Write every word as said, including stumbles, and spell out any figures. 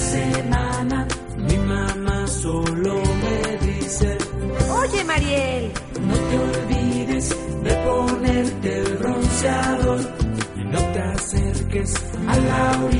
semana mi mamá solo me dice: Oye, Mariel, no te olvides de ponerte el bronceador y no te acerques a la orilla